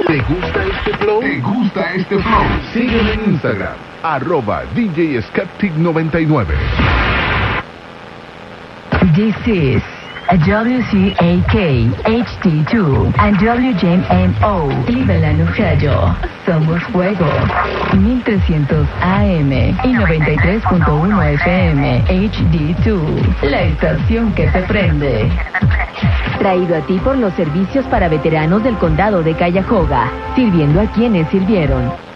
¿Te gusta este flow? ¿Te gusta este flow? Sígueme en Instagram, @DJ Skeptic99. This is a WCAK HD2 and WJMO Cleveland, Ohio. Somos Fuego 1300 AM y 93.1 FM HD2, la estación que te prende. Traído a ti por los servicios para veteranos del condado de Cuyahoga, sirviendo a quienes sirvieron.